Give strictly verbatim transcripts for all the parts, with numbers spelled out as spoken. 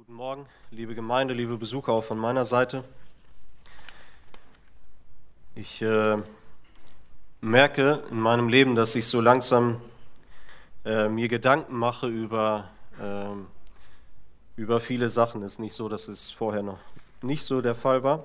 Guten Morgen, liebe Gemeinde, liebe Besucher auch von meiner Seite. Ich äh, merke in meinem Leben, dass ich so langsam äh, mir Gedanken mache über, äh, über viele Sachen. Es ist nicht so, dass es vorher noch nicht so der Fall war.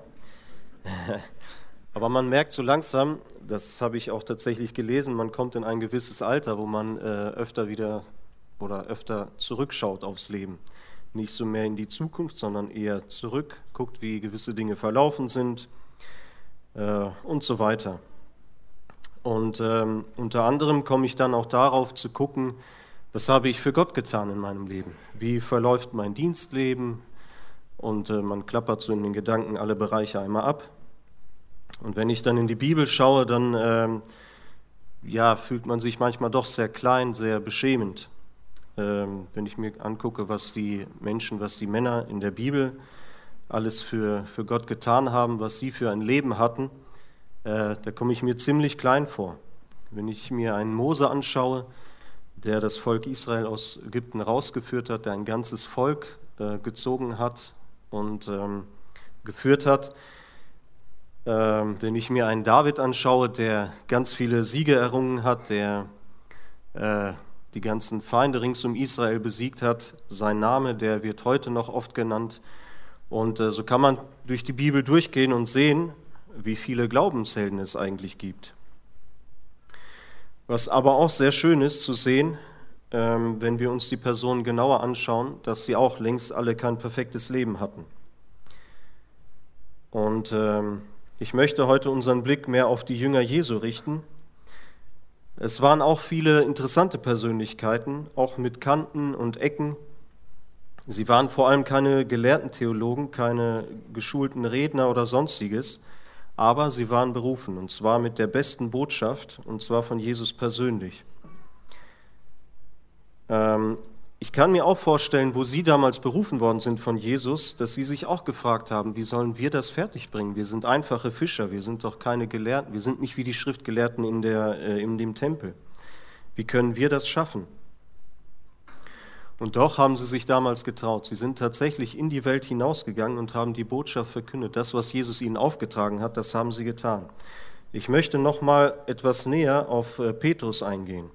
Aber man merkt so langsam, das habe ich auch tatsächlich gelesen, man kommt in ein gewisses Alter, wo man äh, öfter wieder oder öfter zurückschaut aufs Leben. Nicht so mehr in die Zukunft, sondern eher zurück, guckt, wie gewisse Dinge verlaufen sind äh, und so weiter. Und ähm, unter anderem komme ich dann auch darauf zu gucken, was habe ich für Gott getan in meinem Leben? Wie verläuft mein Dienstleben? Und äh, man klappert so in den Gedanken alle Bereiche einmal ab. Und wenn ich dann in die Bibel schaue, dann ähm, ja, fühlt man sich manchmal doch sehr klein, sehr beschämend. Ähm, wenn ich mir angucke, was die Menschen, was die Männer in der Bibel alles für, für Gott getan haben, was sie für ein Leben hatten, äh, da komme ich mir ziemlich klein vor. Wenn ich mir einen Mose anschaue, der das Volk Israel aus Ägypten rausgeführt hat, der ein ganzes Volk äh, gezogen hat und ähm, geführt hat, ähm, wenn ich mir einen David anschaue, der ganz viele Siege errungen hat, der äh, die ganzen Feinde rings um Israel besiegt hat. Sein Name, der wird heute noch oft genannt. Und äh, so kann man durch die Bibel durchgehen und sehen, wie viele Glaubenshelden es eigentlich gibt. Was aber auch sehr schön ist zu sehen, ähm, wenn wir uns die Personen genauer anschauen, dass sie auch längst alle kein perfektes Leben hatten. Und ähm, ich möchte heute unseren Blick mehr auf die Jünger Jesu richten. Es waren auch viele interessante Persönlichkeiten, auch mit Kanten und Ecken. Sie waren vor allem keine gelehrten Theologen, keine geschulten Redner oder sonstiges, aber sie waren berufen, und zwar mit der besten Botschaft, und zwar von Jesus persönlich. Ähm, ich kann mir auch vorstellen, wo Sie damals berufen worden sind von Jesus, dass Sie sich auch gefragt haben, wie sollen wir das fertigbringen? Wir sind einfache Fischer, wir sind doch keine Gelehrten, wir sind nicht wie die Schriftgelehrten in, der, äh, in dem Tempel. Wie können wir das schaffen? Und doch haben Sie sich damals getraut. Sie sind tatsächlich in die Welt hinausgegangen und haben die Botschaft verkündet. Das, was Jesus ihnen aufgetragen hat, das haben sie getan. Ich möchte noch mal etwas näher auf äh, Petrus eingehen.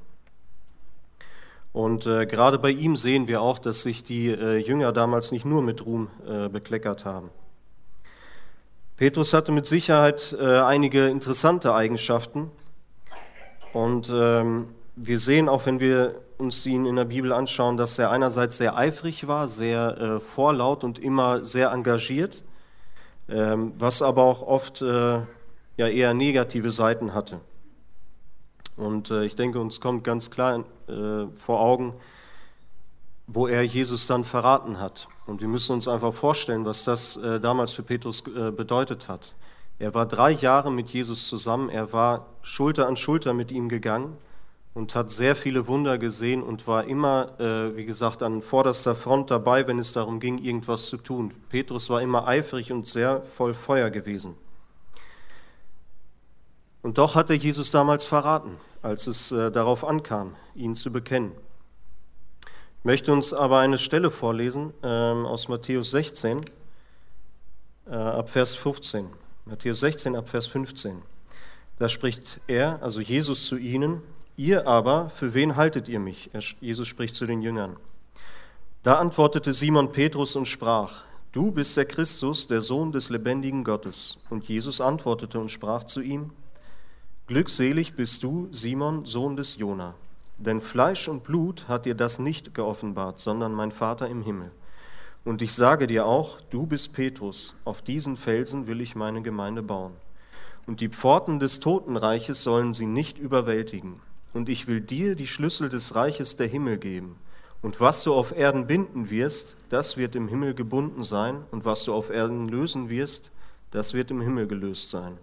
Und äh, gerade bei ihm sehen wir auch, dass sich die äh, Jünger damals nicht nur mit Ruhm äh, bekleckert haben. Petrus hatte mit Sicherheit äh, einige interessante Eigenschaften. Und ähm, wir sehen auch, wenn wir uns ihn in der Bibel anschauen, dass er einerseits sehr eifrig war, sehr äh, vorlaut und immer sehr engagiert, ähm, was aber auch oft äh, ja eher negative Seiten hatte. Und äh, ich denke, uns kommt ganz klar äh, vor Augen, wo er Jesus dann verraten hat. Und wir müssen uns einfach vorstellen, was das äh, damals für Petrus äh, bedeutet hat. Er war drei Jahre mit Jesus zusammen, er war Schulter an Schulter mit ihm gegangen und hat sehr viele Wunder gesehen und war immer, äh, wie gesagt, an vorderster Front dabei, wenn es darum ging, irgendwas zu tun. Petrus war immer eifrig und sehr voll Feuer gewesen. Und doch hat er Jesus damals verraten, als es äh, darauf ankam, ihn zu bekennen. Ich möchte uns aber eine Stelle vorlesen ähm, aus Matthäus sechzehn, äh, ab Vers fünfzehn. Matthäus sechzehn, ab Vers fünfzehn. Da spricht er, also Jesus, zu ihnen: Ihr aber, für wen haltet ihr mich? Er, Jesus spricht zu den Jüngern. Da antwortete Simon Petrus und sprach: Du bist der Christus, der Sohn des lebendigen Gottes. Und Jesus antwortete und sprach zu ihm: Glückselig bist du, Simon, Sohn des Jona, denn Fleisch und Blut hat dir das nicht geoffenbart, sondern mein Vater im Himmel. Und ich sage dir auch, du bist Petrus, auf diesen Felsen will ich meine Gemeinde bauen. Und die Pforten des Totenreiches sollen sie nicht überwältigen. Und ich will dir die Schlüssel des Reiches der Himmel geben. Und was du auf Erden binden wirst, das wird im Himmel gebunden sein, und was du auf Erden lösen wirst, das wird im Himmel gelöst sein.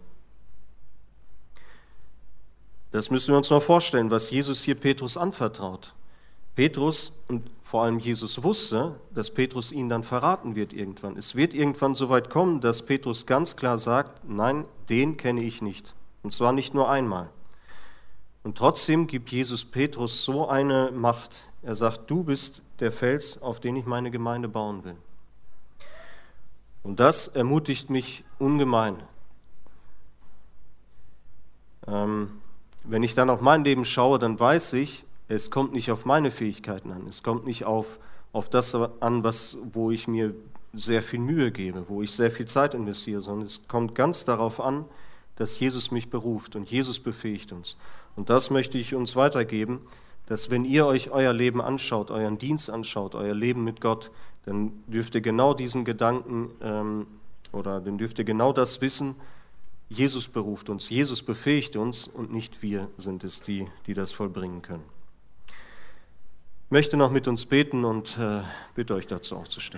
Das müssen wir uns mal vorstellen, was Jesus hier Petrus anvertraut. Petrus und vor allem Jesus wusste, dass Petrus ihn dann verraten wird irgendwann. Es wird irgendwann so weit kommen, dass Petrus ganz klar sagt: Nein, den kenne ich nicht. Und zwar nicht nur einmal. Und trotzdem gibt Jesus Petrus so eine Macht. Er sagt: Du bist der Fels, auf den ich meine Gemeinde bauen will. Und das ermutigt mich ungemein. Ähm, wenn ich dann auf mein Leben schaue, dann weiß ich, es kommt nicht auf meine Fähigkeiten an. Es kommt nicht auf, auf das an, was, wo ich mir sehr viel Mühe gebe, wo ich sehr viel Zeit investiere, sondern es kommt ganz darauf an, dass Jesus mich beruft und Jesus befähigt uns. Und das möchte ich uns weitergeben, dass wenn ihr euch euer Leben anschaut, euren Dienst anschaut, euer Leben mit Gott, dann dürft ihr genau diesen Gedanken ähm, oder dann dürft ihr genau das wissen, Jesus beruft uns, Jesus befähigt uns und nicht wir sind es, die, die das vollbringen können. Ich möchte noch mit uns beten und äh, bitte euch dazu aufzustehen.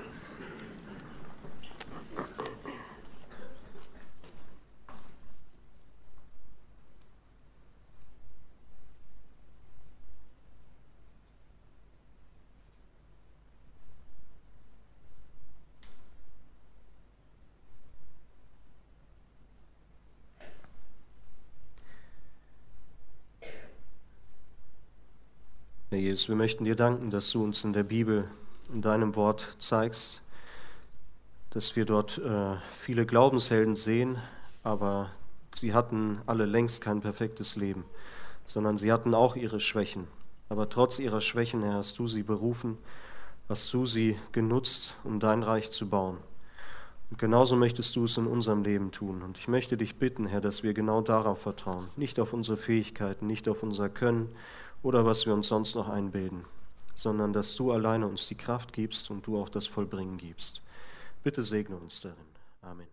Herr Jesus, wir möchten dir danken, dass du uns in der Bibel, in deinem Wort zeigst, dass wir dort äh, viele Glaubenshelden sehen, aber sie hatten alle längst kein perfektes Leben, sondern sie hatten auch ihre Schwächen. Aber trotz ihrer Schwächen, Herr, hast du sie berufen, hast du sie genutzt, um dein Reich zu bauen. Und genauso möchtest du es in unserem Leben tun. Und ich möchte dich bitten, Herr, dass wir genau darauf vertrauen, nicht auf unsere Fähigkeiten, nicht auf unser Können, oder was wir uns sonst noch einbilden, sondern dass du alleine uns die Kraft gibst und du auch das Vollbringen gibst. Bitte segne uns darin. Amen.